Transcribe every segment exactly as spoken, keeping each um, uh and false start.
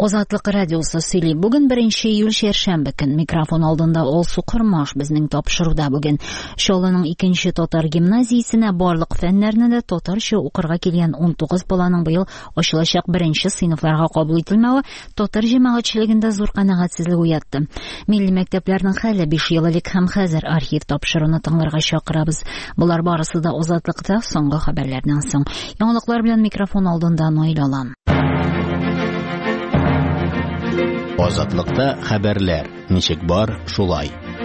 Озатлык радиосы сөйли. Бүген беренче июль шәршәмбе көн. Микрофон алдында ул Сукырмаш безнең тапшыруда бүген. Шолының икенче татар гимназиясенә барлык фәннәрне дә татарча укырга килгән он тугыз баланың быел ачылачак беренче сыйныфларга кабул ителмәве татар җәмәгатьчелегендә зур канәгатьсезлек уятты. Милли мәктәпләрнең хәле биш ел элек һәм хәзер архив тапшыруны тыңларга чакырабыз. Булар барысы да Озатлыкта соңгы хәбәрләрдән соң. Яңалыклар белән микрофон алдында Наил Алам. Озатлыкта хәбәрләр. Ничек бар, шулай.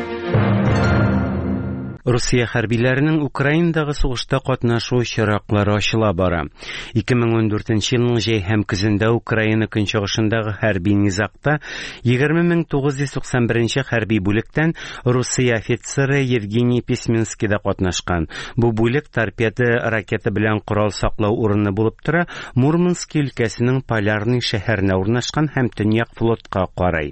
Русия хәрбиләренең Украиндагы сугышта катнашу чираклары ачыла бара. ике мең ундүртенче елның җәй һәм көзендә Украина көнчыгышындагы хәрби низакта егерме мең тугыз йөз туксан беренче хәрби бүлектән Русия офицеры Евгений Письменский да катнашкан. Бу бүлек торпеда ракета белән корал саклау урыны булып тора, Мурманск өлкәсенең Полярный шәһәренә урнашкан һәм Төньяк флотка карый.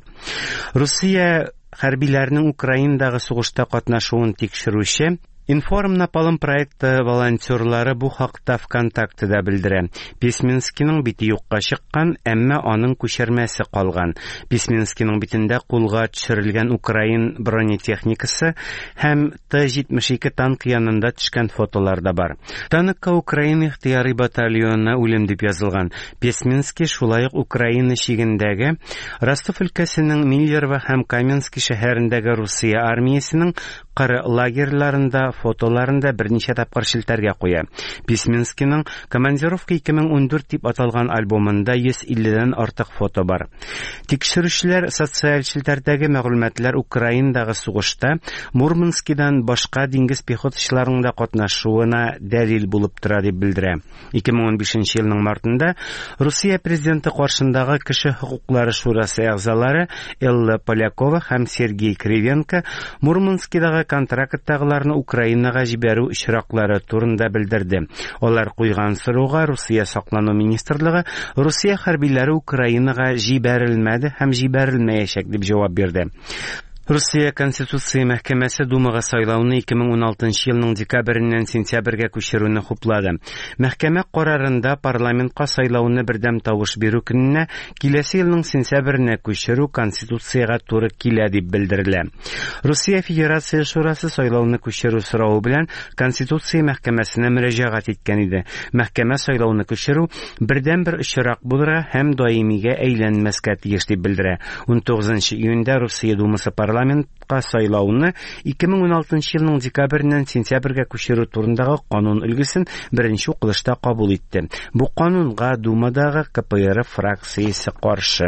Русия хәрбиләрнең Украиндагы сугышта катнашуын тикшерүче Информ Напалм проекты волонтерлары бу хакта ВКонтактеда белдерә. Письменскийның бите юкка чыккан, әмма аның күчермәсе калган. Письменскийның битендә кулга төшерелгән Украин бронетехникасы һәм Т җитмеш ике танк янында төшкән фотолар да бар. Танкка Украин ихтияри батальоны үлем дип язылган. Письменский шулай ук Украина чигендәге Ростов өлкәсенең Миллерово һәм Каменский шәһәрендәге Русия армиясенең кыры лагерьларында фотоларында берничә тапкыр шелтәргә куя. Письменскийның «Командировка ике мең ундүрт» дип аталган альбомында йөз илледән артык фото бар. Тикшерүчеләр социаль шелтәрдәге мәгълүматлар Украиндагы сугышта Мурманскидан башка диңгез пехотачыларының да катнашуына дәлил булып тора дип белдерә. ике мең унбишенче елның мартында Русия президенты каршындагы кеше хукуклары шурасы әгъзалары Элла Полякова һәм Сергей Кривенко Мурманскидагы контракттагыларны Украинага җибәрү очраклары турында белдерде. Алар куйган соруга Русия саклану министрлыгы Русия хәрбиләре Украинага җибәрелмәде һәм җибәрелмәячәк дип җавап бирде. Русия Конституция мәхкәмәсе Думага сайлауны ике мең уналтынчы елның декабреннән сентябрьгә күчерүне хуплады. Мәхкәмә карарында парламентка сайлауны бердәм тавыш бирү көненә киләсе елның сентябренә күчерү Конституциягә туры килә дип белдерелә. Русия Федерация шурасы сайлауны күчерү сорауы белән Конституция мәхкәмәсенә мөрәҗәгать иткән иде. Мәхкәмә сайлауны күчерү бердән-бер очрак булырга һәм даимигә әйләнмәскә тиеш дип белдерә. он тугызынчы июньдә Русия Думасы парламентка сайлауны ике мең уналтынчы елның декабреннән сентябрьгә күчерү турындагы канун өлгесен беренче укылышта кабул итте. Бу канунга Думадагы КПРФ фракциясе каршы.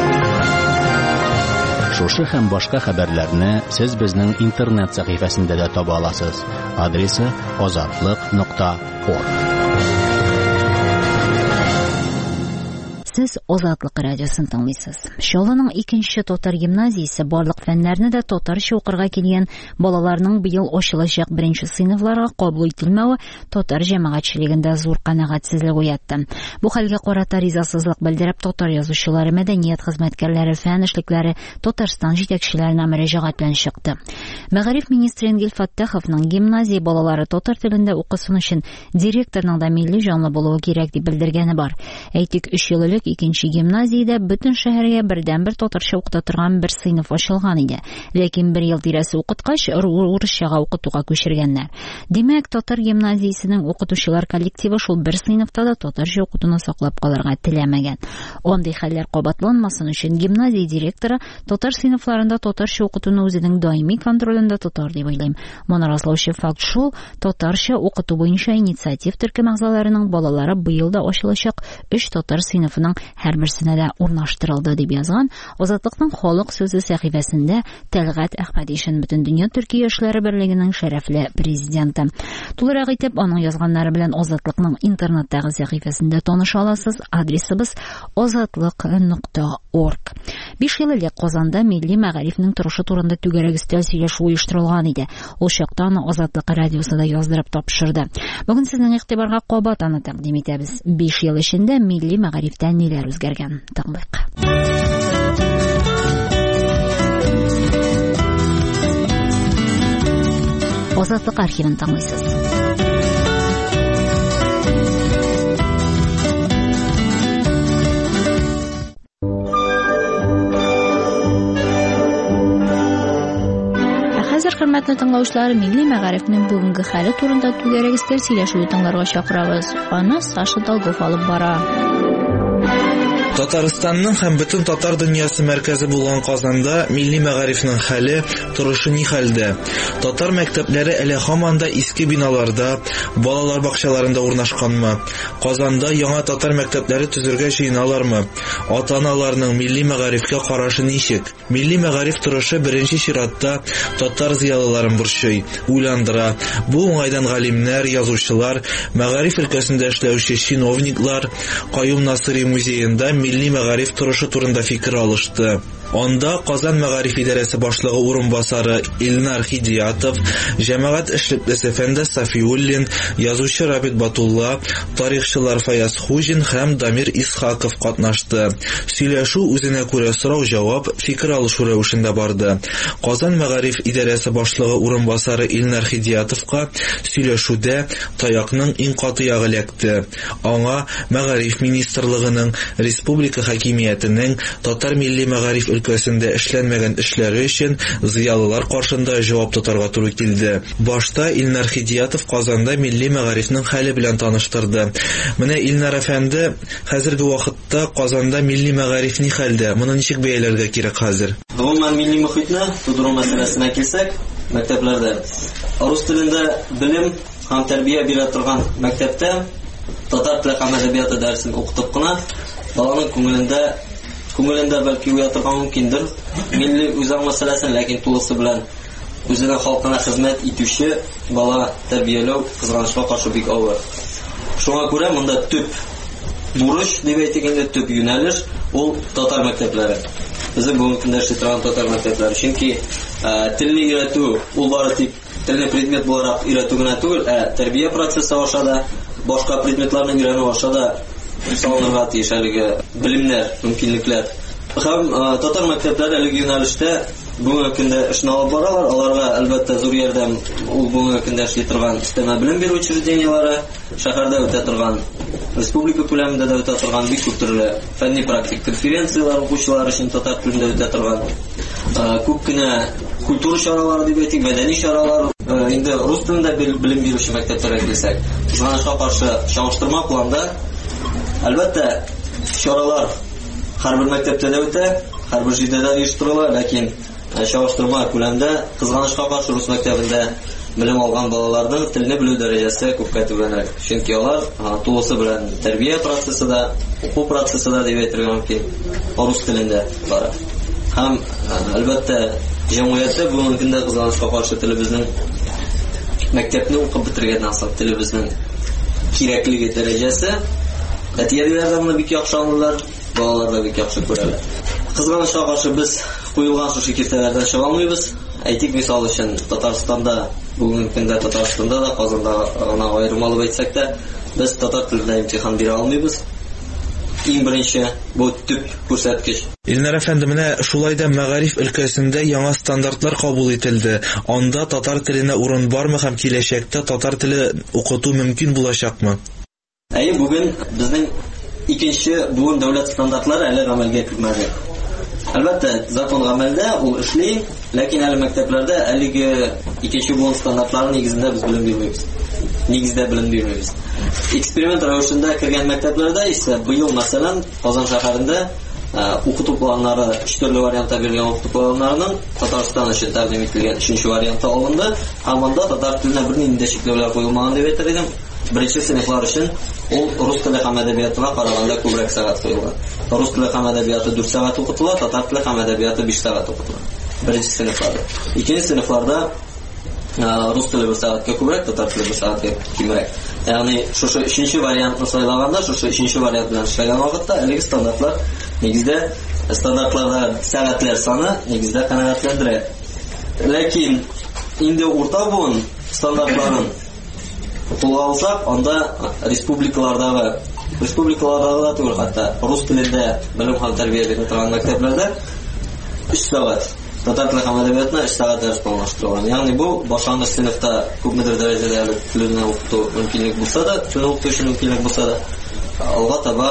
Шушы һәм башка хәбәрләрне сез безнең интернет сәхифәсендә дә таба аласыз. Адресы озатлык нокта орг. Сез Озатлык радиосын тыңлыйсыз. Шолының икенче татар гимназиясе барлык фәннәрне дә татарча укырга килгән балаларның быел ачылачак беренче сыйныфларга кабул ителмәве татар җәмәгатьчелегендә зур канәгатьсезлек уятты. Бу хәлгә карата ризасызлык белдереп татар язучылары, мәдәният хезмәткәрләре, фән эшлекләре Татарстан җитәкчеләренә мөрәҗәгать белән чыкты. Мәгариф министры Энгел Фаттаховның гимназия балалары татар телендә укысын өчен директорның да милли җанлы булуы кирәк дип белдергәне бар. Әйтик, өч ел элек икенче гимназиядә бөтен шәһәргә бердән-бер татарча укыта торган бер сыйныф ачылган иде. Ләкин бер ел тирәсе укыткач урысчага укытуга күчергәннәр. Димәк, татар гимназиясенең укытучылар коллективы шул бер сыйныфта да татарча укытуны саклап калырга теләмәгән. Андый хәлләр кабатланмасын өчен гимназия директоры татар сыйныфларында татарча укытуны үзенең даими контролендә тотар дип уйлыйм. Моны раслаучы факт шул: татарча укыту буенча инициатив төркем әгъзаларының балалары быел да ачылачак өч татар сыйныфының һәрберсенә дә урнаштырылды дип язган Озатлыкның халык сүзе сәхифәсендә Тәлгать Әхмәдишин, бөтен дөнья Төркия яшьләре берлегенең шәрәфле президенты. Тулырак итеп аның язганнары белән Озатлыкның интернеттагы сәхифәсендә таныша аласыз. Адресыбыз озатлык нокта орг. биш ел элек Казанда милли мәгарифнең торышы турында түгәрәк өстәл сөйләшү оештырылган иде. Ул чакта аны Озатлык радиосы да яздырып тапшырды. Бүген сезнең игътибарга кабат аны тәкъдим итәбез. биш ел эчендә милли мәгарифтә ниләр үзгәргән? Тыңлыйк. Озатлык архивын тыңлыйсыз. Хәзер хөрмәтле тыңлаучылар, милли мәгарифнең бүгенге хәле турында түгәрәк сөйләшү тыңларга чакырабыз. Аны Саша Долгов алып бара. Татарстанның һәм бөтен татар дөньясы мәркәзе булган Казанда милли мәгарифнең хәле, торышы ни хәлдә? Татар мәктәпләре әле һаман да иске биналарда, балалар бакчаларында урнашканмы? Казанда яңа татар мәктәпләре төзергә җыеналармы? Ата-аналарның милли мәгарифкә карашы ничек? Милли мәгариф торышы беренче чиратта татар зыялыларын борчый, уйландыра. Бу уңайдан галимнәр, язучылар, мәгариф өлкәсендә эшләүче чиновниклар Каюм Насыйри музеенда милли мәгариф торышы турында фикер алышты. Анда Казан мәгариф идарәсе башлыгы урынбасары Илнар Хидиятов, җәмәгать эшлеклесе Фәндәс Сафиуллин, язучы Рабит Батулла, тарихчылар Фаяз Хуҗин һәм Дамир Исхаков катнашты. Сөйләшү үзенә күрә сорау-җавап, фикер алышу рәвешендә барды. Казан мәгариф идарәсе башлыгы урынбасары Илнар Хидиятовка сөйләшүдә таякның иң каты ягы эләкте. Аңа мәгариф министрлыгының, республика хакимиятенең татар милли мәгариф өлкәсендә эшләнмәгән эшләре өчен зыялылар каршында җавап тотарга туры килде. Башта Илнар Хидиятов Казанда милли мәгарифнең хәле белән таныштырды. Менә Илнар әфәнде, хәзерге вакытта Казанда милли мәгариф ни хәлдә? Моны ничек бәяләргә кирәк хәзер? Гомумән милли мөхитне тудыру мәсьәләсенә килсәк, мәктәпләрдә рус телендә белем һәм тәрбия бирә торган мәктәптә татар теле һәм әдәбияты дәресен укытып кына баланың күңелендә күңелендә бәлки уя торган мөмкиндер милли үзаң мәсьәләсен, ләкин тулысы белән үзенең халкына хезмәт итүче бала тәрбияләү кызганычка каршы бик авыр. Шуңа күрә монда төп бурыч дип әйтик инде, төп юнәлеш ул татар мәктәпләре. Безнең бүгенге көндә эшли торган татар мәктәпләре, чөнки телне өйрәтү ул бары тик телне предмет буларак өйрәтү генә түгел, ә тәрбия процессы аша да, башка предметларны өйрәнү аша да салынырга тиеш әлеге белемнәр, мөмкинлекләр. Һәм татар мәктәпләре әлеге юнәлештә бүгенге көндә эшне алып баралар. Аларга әлбәттә зур ярдәм ул бүгенге көндә эшли торган өстәмә белем бирү учрежденияләре, шәһәрдә үтә торган, республика күләмендә дә үтә торган бик күп төрле фәнни-практик конференциялар укучылар өчен татар телендә үтә торган күп кенә культура чаралары дип әйтик, мәдәни чаралар. Инде рус телендә белем бирүче мәктәпләргә килсәк, кызганычка каршы чагыштырма планда әлбәттә чаралар һәрбер мәктәптә дә үтә, һәрбер җирдә дә оештырыла, ләкин чагыштырма күләмдә кызганычка каршы рус мәктәбендә белем алган балаларның телне белү дәрәҗәсе күпкә түбәнрәк. Чөнки алар тулысы белән тәрбия процессы да, уку процессы да дип әйтергә мөмкин, рус телендә бара. Һәм әлбәттә җәмгыятьтә бүгенге көндә кызганычка каршы телебезнең мәктәпне укып бетергәннән соң телебезнең кирәклеге дәрәҗәсе әтияләр дә моны бик яхшы аңлыйлар, балалар да бик яхшы күрәләр. Кызганычка каршы без куелган шушы киртәләрдән чыга алмыйбыз. Әйтик, мисал өчен Татарстанда, бүгенге көндә Татарстанда да, Казанда гына аерым алып әйтсәк тә, без татар телендә имтихан бирә алмыйбыз. Иң беренче бу төп күрсәткеч. Илнар әфәнде, менә шулай да мәгариф өлкәсендә яңа стандартлар кабул ителде. Анда татар теленә урын бармы һәм киләчәктә татар теле укыту мөмкин булачакмы? Әйе, бүген безнең икенче бүген дәүләт стандартлары әле гамәлгә килмәде. Әлбәттә, закон гамәлдә, ул эшли, ләкин әле мәктәпләрдә әлеге икенче бүген стандартлары нигезендә без белем бирмибез. Нигездә белем бирмибез. Эксперимент рәвешендә кергән мәктәпләрдә исә быел, мәсәлән, Казан шәһәрендә укыту планнары, өч төрле вариантта бирелгән укыту планнарының Татарстан өчен тәкъдим ителгән өченче варианты алынды. Һәм анда татар теленә бернинди дә чикләүләр куелмаган дип әйтер идем. Беренче сыйныфлар өчен ул рус теле һәм әдәбиятына караганда күбрәк сәгать куелган. Рус теле һәм әдәбияты дүрт сәгать укытыла, татар теле һәм әдәбияты биш сәгать укытыла. Беренче сыйныфларда. Икенче сыйныфларда рус теле бер сәгатькә күбрәк, татар теле бер сәгатькә кимрәк. Ягъни шушы өченче вариантны сайлаганда, шушы өченче вариант белән эшләгән вакытта әлеге стандартлар нигездә стандартларда сәгатьләр саны нигездә канәгатьләндерә. Ләкин инде урта буын стандартларын кулга алсак, анда республикалардагы республикалардагы да түгел, хәтта рус телендә белем һәм тәрбия бирә торган мәктәпләрдә өч сәгать, татар теле һәм әдәбиятына өч сәгать дәрес планлаштырылган. Ягъни бу башлангыч сыйныфта күпмедер дәрәҗәдә телне укыту мөмкинлек булса да, телне укыту өчен мөмкинлек булса да, алга таба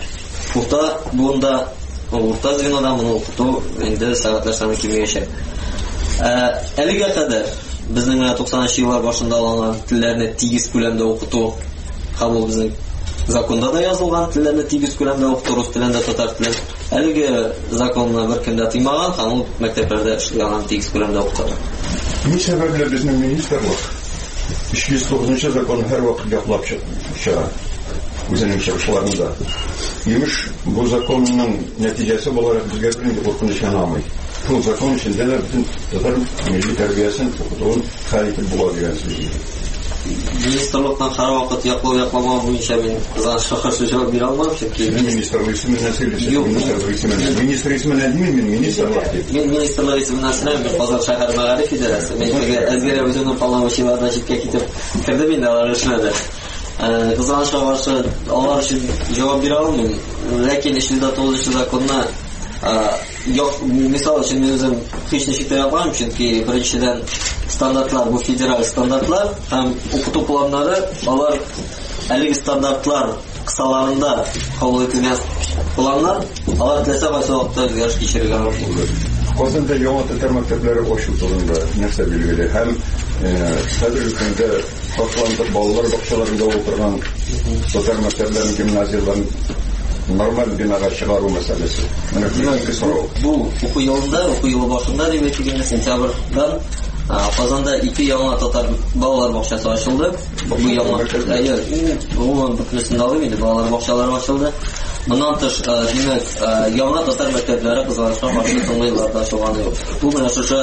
урта буында, урта звенода моны укыту инде сәгатьләр саны кимәячәк. Әлегә кадәр безнең туксанынчы еллар башында алынган телләрне тигез күләмдә укыту кабул безнең законда да язылган, телләрне тигез күләмдә укыту рус телендә, татар телен. Әлеге законны беркем дә тыймаган, һәм ул мәктәпләрдә эшләгән тигез күләмдә укытыла. Ни сәбәпле безнең министрлык өч йөз тугызынчы законны һәр вакыт яклап чыга үзенең чыгышларында? Имеш, бу законның нәтиҗәсе буларак безгә бернинди куркыныч янамый. Шул закон içinde de bütün татар милли тәрбиясен укытуын хәл итеп була дигән сүз. Министрлыктан һәр вакыт яклау якламау буенча мин кызганычка каршы җавап бирә алмам, чөнки министрлык исеменнән сөйләшәм. Министрлык исеменнән. Министр исеменнән димим, мин министрлык дип. Мин министрлык исеменнән сөйләмим, Казан шәһәр мәгариф идарәсе. Мин әзгәрә үземнең полномочияларына җиткә китеп кердем инде алар эшләде. Кызганычка каршы алар өчен җавап бирә алмыйм. Ләкин өч йөз тугызынчы законны Yok, misal için bizim hiç neşikte yapmam çünkü birinciden standartlar, bu federal standartlar hem okutu planları, onlar elli standartlar kısalarında kabul edilmeyen planlar, onlar tilese başka vakıtta özgürlük geçirirler. Kazanda yoğun tatар мәктәпләре ачу турында нәрсә билгеле? Һәм хәзерге көндә башланды балалар бакчаларында утырган татар мәктәпләренең гимназияларын normal binaga чыгару мәсьәләсе. Менә бунан кысыру. Бу уку елында, уку елы башында дип әйтелгән сентябрьдан Казанда ике яңа татар балалар бакчасы ачылды. Бу яңа әйе, ул бөтенсен алып инде балалар бакчалары ачылды. Моннан тыш, димәк, яңа татар мәктәпләре кызганычка каршы соңгы елларда ачылганы юк. Бу менә шушы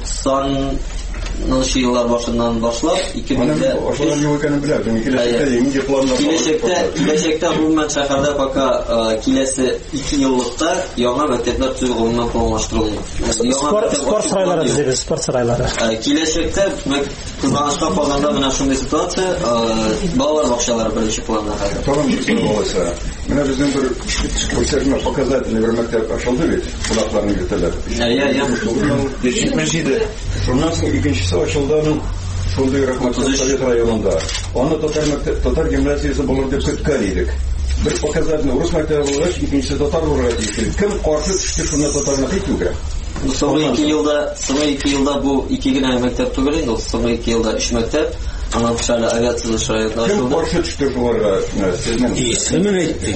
туксанынчы еллар башыннан башлап ике меңдә ошолар юк икәнен беләм. Киләчәктә нинди планнар бар? Киләчәктә, киләчәктә гомумән шәһәрдә пока киләсе ике еллыкта яңа мәктәпләр төзү гомумән планлаштырылмый. Спорт спорт сарайлары дизбез, спорт сарайлары. Киләчәктә кызганычка Казанда менә шундый ситуация, балалар бакчалары беренче планда хәзер. Тамам җитсә булса, менә безнең бер күрсәтмә показательный бер мәктәп ачылды бит, кунакларны кертәләр. Я я. Дәшик мәҗиде. Шуннан соң икенчесе ачылды, шундый рәхмәтле Совет районында. Аны татар мәктәп, татар гимназиясе булыр дип көткән идек. Бер показательный урыс мәктәбе булгач, икенчесе татар булырга тиеш. Кем каршы төште шуны татарны китүгә? Соңгы ике елда, соңгы ике елда бу ике генә мәктәп түгел инде, соңгы ике елда өч мәктәп. Анан шәһәр авиация шаһәрендә ачылды. Кем каршы төште шуларга? Сезнең исемен әйтте.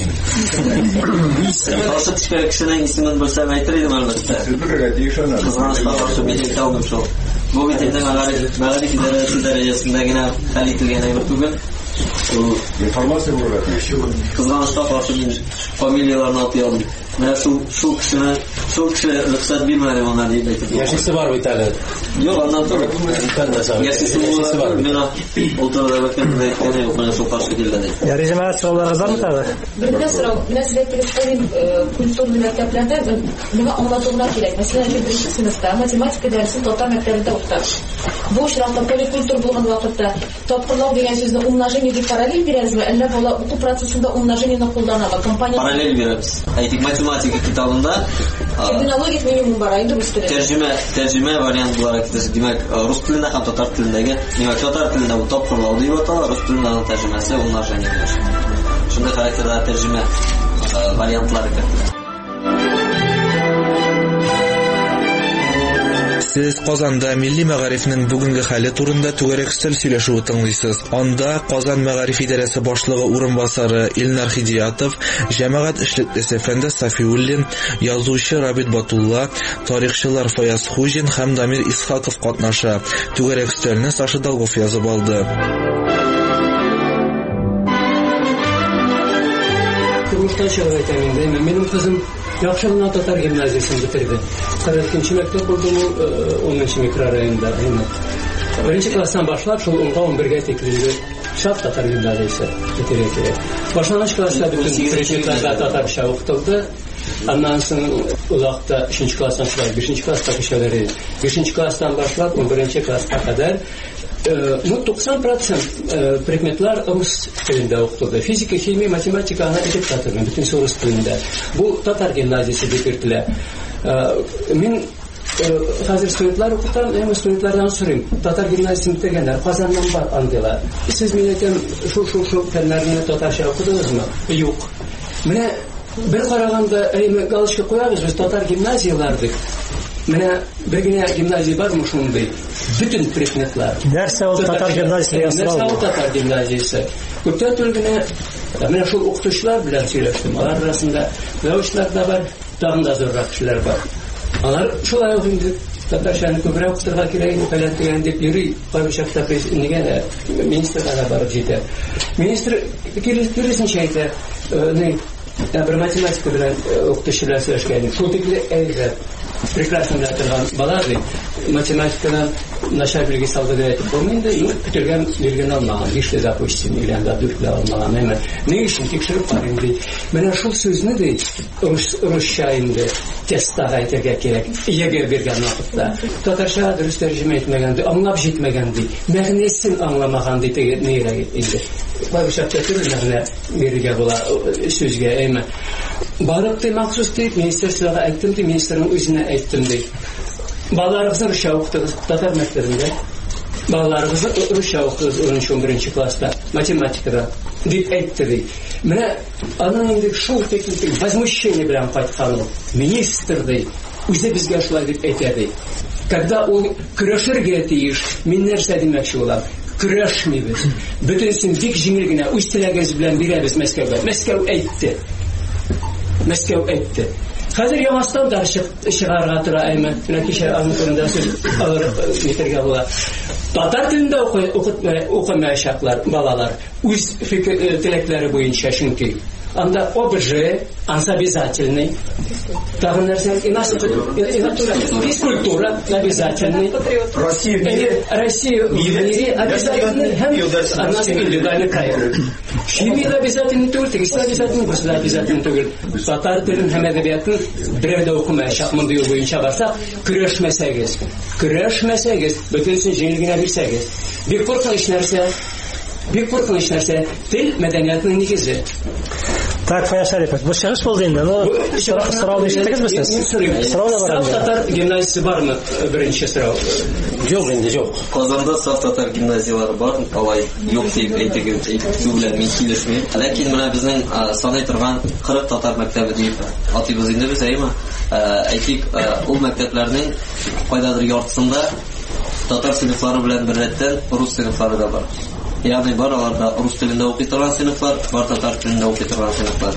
Каршы төшкән кешенең исемен белсәм әйтер идем әлбәттә. Сез белергә тиеш аны. Кызганычка каршы мин әйтә алмыйм шул. Бу бит инде мәгариф, мәгариф идарәсе дәрәҗәсендә генә хәл ителгән әйбер түгел. Информация булырга тиеш. Кызганычка каршы мин фамилияларны атый алмыйм. Менә шул шул кешене, шул кеше рөхсәт бирмәде монда дип әйтеп. Яшисе бар бит әле. Юк, аннан түгел. Яшисе бар. Менә ултырда вакытында әйткәне юк, менә шул каршы килде. Я режимат сорауларыгыз бармы тагы? Бер сорау. Менә сезгә телефон культура мәктәпләрдә нигә аңлатулар кирәк? Мәсәлән, беренче сыйныфта математика дәресен татар мәктәбендә укыта. Бу очракта поликультур булган вакытта тапкырлау дигән сүзне умножение дип параллель бирәсезме? Әллә бала уку процессында умножениены кулланабы? Компания параллель бирәбез. Әйтик, математика китабында терминологик минимум бар инде рус телендә. Тәрҗемә, тәрҗемә вариант буларак китәсе. Димәк, рус телендә һәм татар телендәге, димәк, татар телендә бу тапкырлау дип атала, рус телендә тәрҗемәсе умножение. Шундый характерда тәрҗемә вариантлары кертелә. Сез Казанда милли мәгарифнең бүгенге хәле турында түгәрәк өстәл сөйләшүе тыңлыйсыз. Анда Казан мәгариф идарәсе башлыгы урынбасары Илнар Хидиятов, җәмәгать эшлеклесе Фәндәс Сафиуллин, язучы Рабит Батулла, тарихчылар Фаяз Хуҗин һәм Дамир Исхаков катнаша. Түгәрәк өстәлне Саша Долгов язып алды. Тормыштан чыгып әйтәм инде, минем кызым яхшы гына татар гимназиясын бетерде. кырык икенче мәктәп булды ул онынчы микрорайонда. Беренче класстан башлап шул онга он бергә тикле шат татар гимназиясе бетерә кирәк. Башлангыч класста бүтән предметларда татарча укытылды. Аннан соң улакта өченче класстан шулай бишенче класска кешеләре бишенче класстан башлап он беренче класска кадәр ну туксан процент предметлар рус телендә укытылды. Физика, химия, математика аны итеп татармын, бөтен рус телендә. Бу татар гимназиясе дип йөртелә. Мин хәзер студентлар укытам, һәм студентлардан сорыйм. Татар гимназиясын бетергәннәр Казаннан бар андыйлар. Сез мине әйтәм, шул шул шул фәннәрне татарча укыдыңызмы? Юк. Менә бер караганда, әйме галочка куябыз, без татар гимназиялардык. Менә бер генә гимназия бармы шундый? Бүтән предметлар. Нәрсә ул татар гимназиясе дигән сорау? Нәрсә ул татар гимназиясе? Күптән түгел генә менә шул укытучылар белән сөйләштем. Алар арасында яучылар да бар, тагын да зуррак кешеләр бар. Алар шулай ук инде татарчаны күбрәк укытырга кирәк, фәлән дигән дип йөри. Кайбер чакта нигә министрга барып җитә. Министр киресенчә әйтә, ни бер математика белән укытучылар сөйләшкән. Шул тикле әйбәт. Прекрасно для торган балады математикадан начар билги салды дип әйтеп булмый инде. Ну, көтелгән билгене алмаган, бишле допустим, или анда дүртле алмаган. Әмма ни өчен тикшереп карыйм ди. Менә шул сүзне ди русча инде тестага әйтергә кирәк. Ягә бергән вакытта татарча дөрес тәрҗемә итмәгән ди, аңлап җитмәгән ди, мәгънәсен аңламаган ди нигә инде. Башка төрле бирергә була сүзгә. Әмма барып ди махсус ди министрлыкка әйттем ди, министрның үзенә әйттем ди. Балаларыбызны русча укытыгыз татар мәктәбендә. Балаларыбызны русча укытыгыз он беренче класста математикада дип әйтте ди. Менә аның инде шул текстик возмущение белән кайткан ул. Министр ди, үзе безгә шулай дип әйтә ди. Когда ул көрәшергә тиеш, мин нәрсә димәкче булам? Көрәшмибез. Бөтенсен бик җиңел генә үз теләгебез белән бирәбез Мәскәүгә. Мәскәү әйтте. Мәскәү әйтте. Хәзер яңа стандарт чыгарга тора, әйме. Менә кичә аның турында сүз алыр итәргә була. Татар телендә укымаячаклар балалар үз теләкләре буенча, чөнки анда ОБЖ, обязательный. Тагын нәрсә, физкультура обязательный. Россия, Россия в мире обязательный. Она индивидуальный край. Химия обязательный түгел, тегесе обязательный, бусы обязательный түгел. Татар телен һәм әдәбиятын берәү дә укымаячак мондый юл буенча барсак, көрәшмәсәгез, көрәшмәсәгез, бөтенсен җиңел генә бирсәгез. Бик куркыныч нәрсә. Бик куркыныч нәрсә. Тел мәдәниятының нигезе. Так, Фая Шарипов, bu чыгыш булды инде. Ну, сорау ишеттегезме сез? Сорау да бар. Саф татар гимназиясе бармы? Беренче сорау. Юк инде, юк. Казанда саф татар гимназиялары бар, алай юк дип әйтегез, әйтү белән мин килешмим. Ләкин менә безнең саный торган кырык татар мәктәбе дип атыйбыз инде без, әйме? Әйтик, ул мәктәпләрнең кайдадыр яртысында татар сыйныфлары белән бер рәттән рус сыйныфлары да бар. Ягъни бар аларда рус телендә укый торган сыйныфлар, бар татар телендә укый торган сыйныфлар.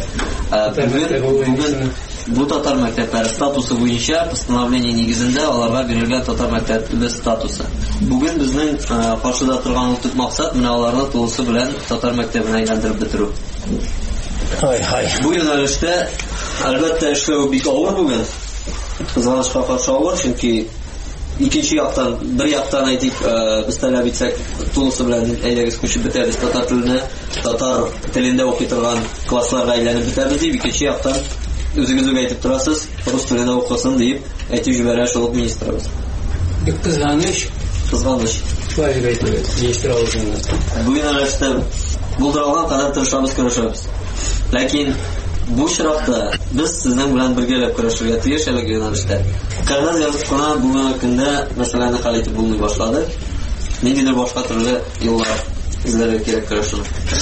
Бүген бу татар мәктәпләре статусы буенча постановление нигезендә аларга бирелгән татар мәктәпләре статусы. Бүген безнең каршыда торган ул төп максат менә аларны тулысы белән татар мәктәбенә әйләндереп бетерү. Ай-һай. Бу юнәлештә әлбәттә эшләү бик авыр бүген. Кызганычка каршы авыр, чөнки икенче яктан, бер яктан әйтик, без таләп итсәк, тулысы белән әйдәгез күчеп бетәбез татар теленә, татар телендә укый торган классларга әйләнеп бетәбез дип, икенче яктан үзегез үк әйтеп торасыз, рус телендә укысын дип әйтеп җибәрә шул министрыбыз. Бик кызганыч, кызганыч. Шулай дип әйтәбез, министрыбыз. Бу юнәлештә булдырылган кадәр тырышабыз, көрәшәбез. Ләкин бу чиратта без сезнең белән бергәләп көрәшергә тиеш әлеге юнәлештә. Кәгазь язып кына бүгенге көндә мәсьәләне хәл итеп булмый башлады. Ниндидер башка төрле юллар эзләргә кирәк көрәшү.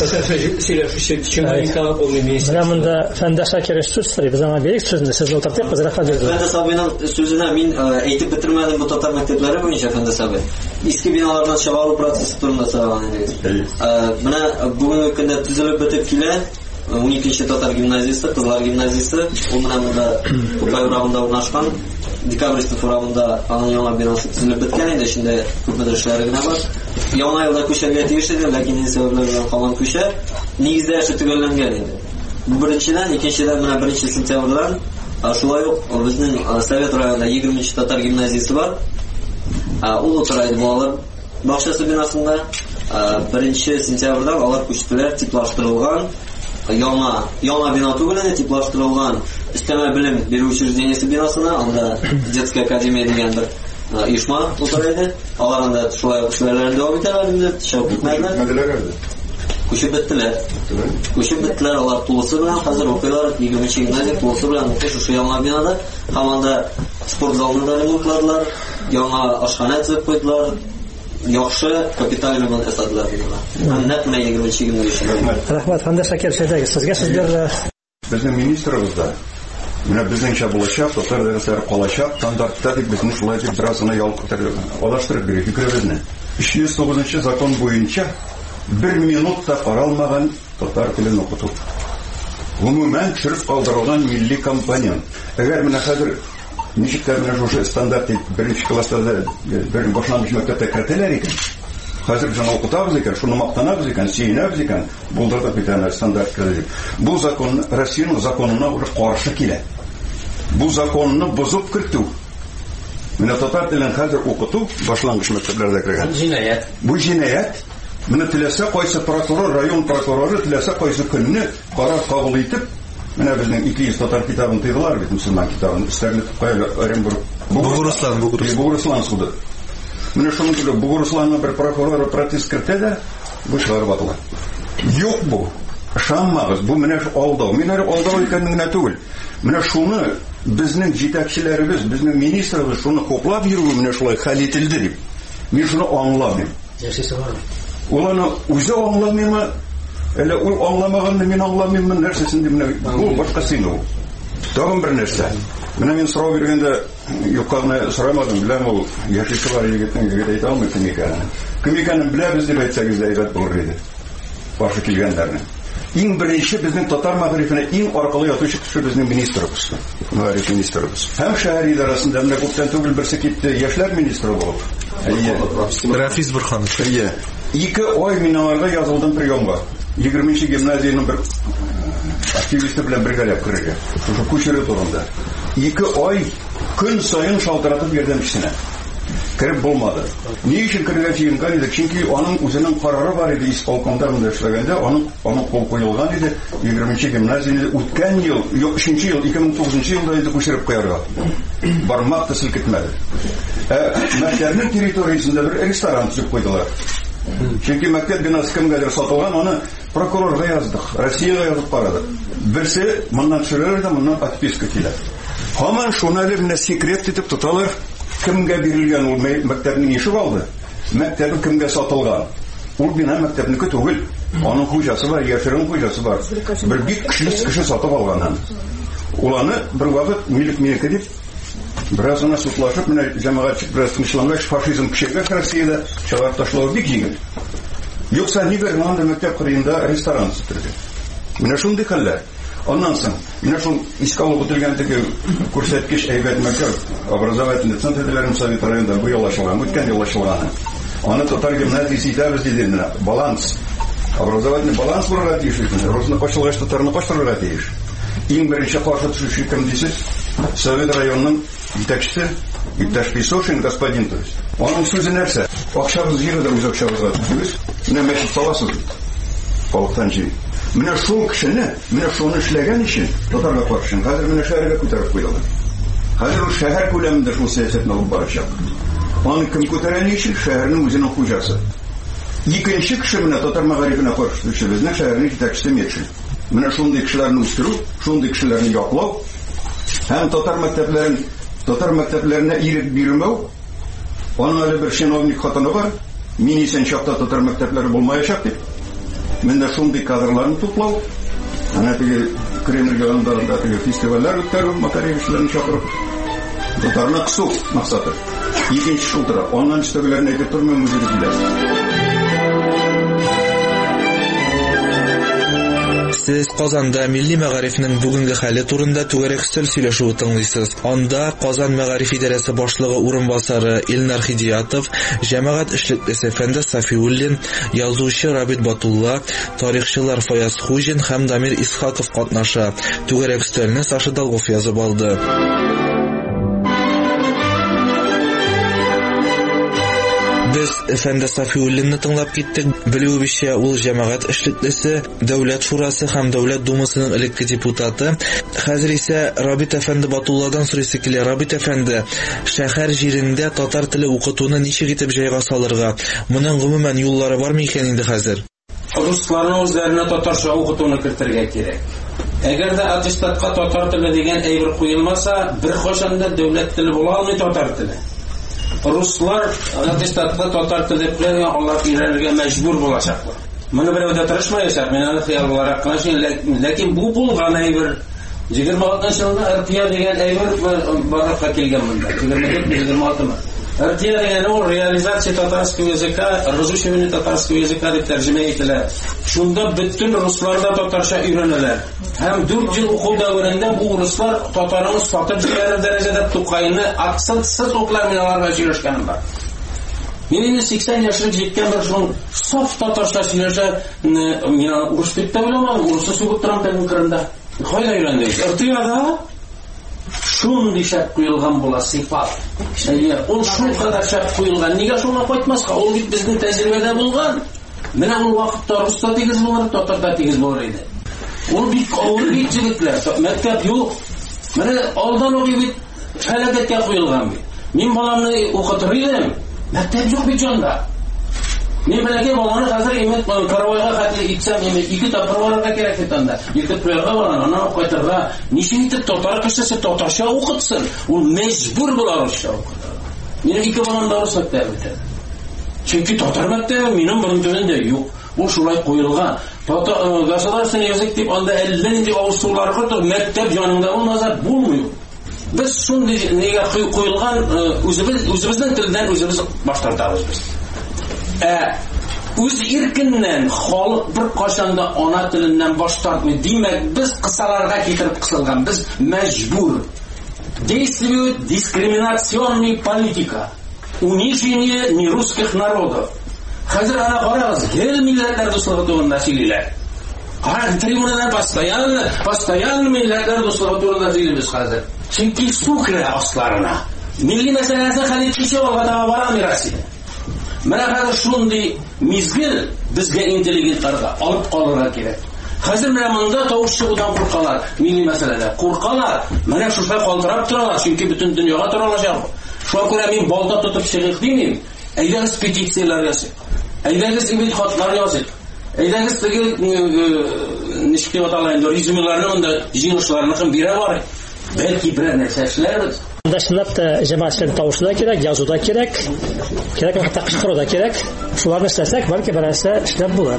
Менә монда Фәндәш Акереш сүз сорый, без аңа бирик сүзне, сез утыртып, без рәхмәт бирдек. Фәндәш абыйның сүзенә мин әйтеп бетермәдем бу татар мәктәпләре буенча Фәндәш абый. Иске биналардан чыгару процессы турында сораган идегез. Менә бүгенге көндә төзелеп бетеп килә уникенче татар гимназиясе, кызлар гимназиясе, ул менә монда Тукай урамында урнашкан. Декабристов урамында аның яңа бинасы төзелеп беткән инде, эчендә күпмедер эшләре генә бар. Яңа елда күчәргә тиеш иде, ләкин инде сәбәпләр белән калган күчә. Нигездә эше төгәлләнгән инде. Бу беренчедән, икенчедән менә беренче сентябрьдән шулай ук безнең Совет районында егерменче татар гимназиясе бар. Ул утырайды балалар бакчасы бинасында. Беренче сентябрьдән алар күчтеләр, типлаштырылган яңа яңа бина түгел, типлаштырылган өстәмә белем бирү учреждениесе бинасына, анда детская академия дигән бер оешма утырайды. Алар анда шулай эшләрләрен дәвам итәләр инде, чыгып китмәделәр. Күчеп беттеләр. Күчеп беттеләр, алар тулысы белән хәзер укыйлар, егерменче гимназия тулысы белән укый шушы яңа бинада. Һәм анда спорт залны да ремонтладылар, яңа ашхана төзеп куйдылар. Яхшы капиталь ремонт ясадылар бинага. Нәкъ менә егерменче гимназия. Рәхмәт, Фәндәш Акереш, сезгә сүз бирде. Безнең министрыбыз да Менә безнеңчә булачак, татар дәресләре калачак, стандартта дип безне шулай дип бераз гына алыштырып бирик икебезне. өч йөз тугызынчы закон буенча бер минутта каралмаган татар телен укыту. Гомумән төшереп калдырылган милли компонент. Әгәр менә хәзер ничек тә менә шушы стандарт беренче класста бер башлангыч мәктәптә кертәләр икән. Хәзер biz укытабыз икән, шуны мактанабыз икән, сөенәбез икән, булдырып битәләр стандарт кертәләр. Бу закон Россиянең законына уже каршы килә. Бу законны бозып кертү. Менә татар телен хәзер укыту башлангыч мәктәпләрдә кергән. Җинаять. Бу җинаять. Менә теләсә кайсы прокурор, район прокуроры теләсә кайсы көнне карар кабул итеп, менә безнең ике йөз татар китабын тыйдылар бит, мөселман китабын, өстәрлек куялар Оренбург. Бугуруслан, Бугуруслан суды. Менә шуның түгел, Бугурусланның бер прокуроры протест кертә дә, бу шулар батыла. Юк бу. Ышанмагыз, бу менә алдау. Мин әле алдау икәнен генә түгел. Менә шуны безнең җитәкчеләребез, безнең министрлык шуны коплап йөрү менә шулай хәл ителде дип. Мин шуны аңламыйм. Яшисе бармы? Ул аны үзе аңламыймы? Әле ул аңламаганны мин аңламыйммы? Нәрсәсен дип менә бу башка сыйну. Тагын бер нәрсә. Менә мин сорау биргәндә юкканы сорамадым, беләм ул яшисе бар егетнең егет әйтә алмый кем икәнен. Кем икәнен беләбез дип әйтсәгез дә әйбәт булыр иде. Башы килгәннәрне. Иң беренче безнең татар мәгърифенә иң аркылы ятучы кеше безнең министрыбыз. Мәгъриф министрыбыз. Һәм шәһәр идарәсендә менә күптән түгел берсе китте, яшьләр министры булып. Әйе. Рафис Бурханов. Әйе. Ике ай мин аларга язылдым приемга. егерменче гимназияның бер активисты белән бергәләп керергә. Шушы күчерү турында. Ике ай көн сайын шалтыратып ярдәмчесенә. Кереп булмады. Ни өчен керергә җыенган иде? Чөнки аның үзенең карары бар иде исполкомда монда эшләгәндә, аның аның кул куелган иде. егерменче гимназияны үткән ел, өченче ел, ике мең тугызынчы елда инде күчереп куярга. Бармак та селкетмәде. Ә мәктәпнең территориясендә бер ресторан төзеп куйдылар. Чөнки мәктәп бинасы кемгәдер сатылган, аны прокурорга яздык, Россиягә язып барадык. Берсе моннан төшерер дә, моннан отписка килә. Һаман шуны әле менә секрет итеп тоталар. Кемгә бирелгән ул мәктәпнең ишек алды? Мәктәпне кемгә сатылган? Ул бина мәктәпнеке түгел. Аның хуҗасы бар, яшерен хуҗасы бар. Бер бик көчле кеше сатып алганнан. Ул аны бер вакыт милек минеке дип бераз гына судлашып, менә җәмәгать бераз тынычлангач, фашизм көчәйгәч Россиядә чыгарып ташлау бик җиңел. Юкса нигә анда мәктәп кырыенда ресторан сатырды? Менә шундый хәлләр. Ondan soң, менә шул искалып үтелгәндәге күрсәткеч әйбәт мәктәп, образовательный центрларым Совет районында бу ел ачылган, үткән ел ачылган. Аны татар гимназиясе итәбез диде менә, баланс. Образовательный баланс булырга тиеш. Русны ачылгач татарны каштырырга тиеш. Иң беренче каршы төшүче кем дисез? Совет районының җитәкчесе иптәш Песошин господин, то есть. Аның сүзе нәрсә? Акчабыз җирдә үз акчабызга түгез. Менә мәчет саласыз. Халыктан җир. Менә шул кешене, менә шуны эшләгән өчен татарга каршы, хәзер менә шәһәргә күтәреп куйдылар. Хәзер ул шәһәр күләмендә шул сәясәтне алып барачак. Аны кем күтәргән өчен шәһәрнең үзенең хуҗасы. Икенче кеше менә татар мәгарифенә каршы безнең шәһәрнең җитәкчесе Метшин. Менә шундый кешеләрне үстерү, шундый кешеләрне яклау, һәм татар мәктәпләрен, татар мәктәпләренә ирек бирмәү. Аның әле бер чиновник хатыны бар, мин исән чакта татар мәктәпләре булмаячак дип. Менә шундый кадрларны туплау, аны теге Кремль янында теге фестивальләр үткәрү, Макаревичларны чакырып, татарны кысу максаты. Икенче шул тора, аннан өстәгеләрне әйтеп тормыйм үзе диләр. Сез Казанда милли мәгарифнең бүгенге хәле турында түгәрәк өстәл сөйләшүе тыңлыйсыз. Анда Казан мәгариф идарәсе башлыгы урынбасары Илнар Хидиятов, җәмәгать эшлеклесе Фәндәс Сафиуллин, язучы Рабит Батулла, тарихчылар Фаяз Хуҗин һәм Дамир Исхаков катнаша. Түгәрәк өстәлне Саша Долгов язып алды. Без Фәндәс Сафиуллинны тыңлап киттек. Белүебезчә, ул җәмәгать эшлеклесе, Дәүләт шурасы һәм Дәүләт думасының элекке депутаты. Хәзер исә Рабит әфәнде Батулладан сорыйсы килә. Рабит әфәнде, шәһәр җирендә татар теле укытуны ничек итеп җайга салырга? Моның гомумән юллары бармы икән инде хәзер? Русларның үзләренә татарча укытуны кертергә кирәк. Әгәр дә аттестатка татар теле дигән әйбер куелмаса, бер кашан да дәүләт теле була алмый татар теле. Руслар аттестатка татар теле белән алар өйрәнергә мәҗбүр булачаклар. Моны берәү дә тырышмаячак, мин аны хыял буларак кына сөйләйм, ләкин бу булган әйбер егерме алтынчы елда РТИА дигән әйбер барлыкка килгән монда. егерме дүрт егерме алты ма. РТИА дигән ул реализация татарского языка, разучивание татарского языка дип тәрҗемә ителә. Шунда бөтен русларда татарча өйрәнәләр. Һәм дүрт ел уку дәверендә бу руслар татарны сатып җибәрер дәрәҗәдә Тукайны акцентсыз уклар миналарга җирешкәнем бар. Мин сиксән яшьлек җиткән бер шул саф татарча сөйләшә, мин урыс дип тә белмәдем, урысча сүгеп торам тәлин кырында. Кайда өйрәндек? РТИАда шундый шәп куелган була сыйфат. Әйе, ул шулкадәр шәп куелган. Нигә шуңа кайтмаска? Ул бит безнең тәҗрибәдә булган. Менә ул вакытта руста тигез булыр, татарда тигез булыр иде. Ул бик авыр бит җегетләр. Мәктәп юк. Менә алдан ук бит фәләкәткә куелган бит. Мин баламны укытыр идем. Мәктәп юк бит җанда. Мин беләгә баланы хәзер имет каравайга хәтле итсәм, имет ике тапкыр барырга кирәк бит анда. Ике туйга баланы, аны кайтырга. Ничек итеп татар кешесе татарча укытсын? Ул мәҗбүр була русча укытырга. Минем ике балам да рус мәктәбендә. Чөнки татар мәктәбе минем борындырында юк. Ул шулай куелган. Татар государственный язык дип анда әллә нинди авызсуларга да мәктәп янында булмаса булмый. Без шундый нигә куелган үзебез үзебезнең телдән үзебез баш тартабыз без. Ә үз иркеннән халык бер кашанда ана теленнән баш тартмый. Димәк, без кысаларга китереп кысылган. Без мәҗбүр. Действует дискриминационная политика. Унижение нерусских народов. Хәзер ана карагыз, гел милләтләр дуслыгы турында сөйлиләр. Һәр трибунадан постоянно, постоянно милләтләр дуслыгы турында сөйлибез хәзер. Чөнки сукра асларына. Милли мәсьәләсе хәл итүче алга бара мирасы. Менә хәзер шундый мизгел безгә интеллигентларга алып калырга кирәк. Хәзер менә монда тавыш чыгудан куркалар, милли мәсьәләдә. Куркалар. Менә шушай калтырап торалар, чөнки бөтен дөньяга таралачак. Шуңа күрә мин балта тотып чыгыйк димим. Әйдәгез петициялар ясыйк. Әйдәгез имит хатлар ясыйк. Әйдәгез теге ничек дип аталган резюмеларны монда җыелышларны кем бирә бар. Бәлки берәр нәрсә эшләрбез. Анда чынлап та җәмәгатьчелек тавышы да кирәк, язу да кирәк, кирәк хәтта кычкыру да кирәк. Шуларны эшләсәк, бәлки берәрсе эшләп булыр.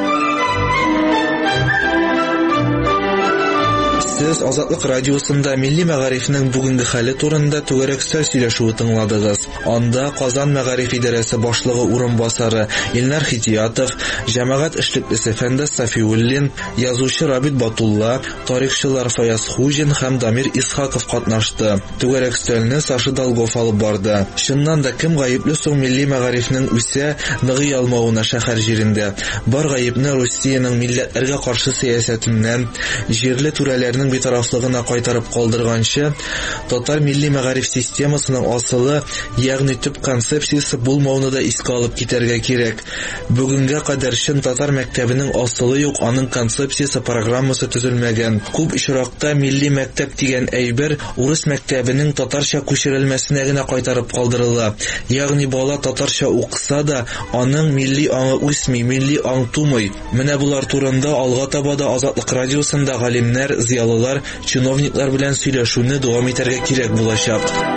Сез Азатлык радиосында милли мәгарифнең бүгенге хәле турында түгәрәк сөйләшүе тыңладыгыз. Анда Казан мәгариф идарәсе башлыгы урынбасары Илнар Хитиятов, җәмәгать эшлеклесе Фәндәс Сафиуллин, язучы Рабит Батулла, тарихчылар Фаяз Хуҗин һәм Дамир Исхаков катнашты. Түгәрәк сөйләүне Саша Долгов алып барды. Шуннан да кем гаепле соң милли мәгарифнең үсә, ныгый алмавына шәһәр җирендә? Бар гаепне Россиянең милләтләргә каршы сәясәтеннән, җирле түрәләрнең битарафлыгына кайтарып калдырганчы, татар милли мәгариф системасының асылы, ягъни төп концепциясе булмауны да искә алып китәргә кирәк. Бүгенгә кадәр чын татар мәктәбенең асылы юк, аның концепциясе, программасы төзелмәгән. Күп очракта милли мәктәп дигән әйбер урыс мәктәбенең татарча күчерелмәсенә генә кайтарып калдырыла. Ягъни бала татарча укыса да, аның милли аңы үсми, милли аң тумый. Менә булар турында алга таба да Азатлык радиосында галимнәр, зиялылар, чиновниклар белән сөйләшүне дәвам итәргә кирәк булачак.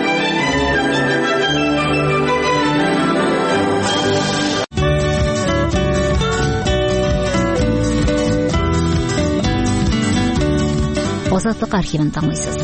Азатлык архивын тыңлыйсыз.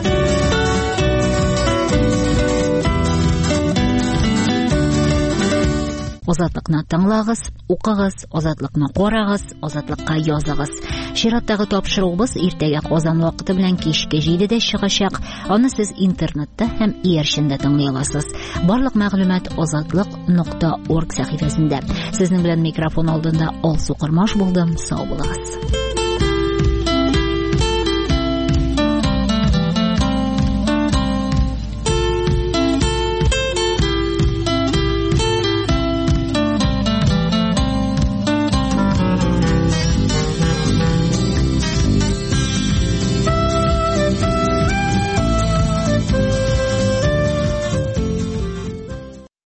Азатлыкны тыңлагыз, укыгыз, азатлыкны карагыз, азатлыкка языгыз. Чираттагы тапшыруыбыз иртәгә Казан вакыты белән кичке җидедә чыгачак. Аны сез интернетта һәм иярчендә тыңлый аласыз. Барлык мәгълүмат азатлык нокта орг сәхифәсендә. Сезнең белән микрофон алдында Алсу Кырмаш булдым. Сау булыгыз.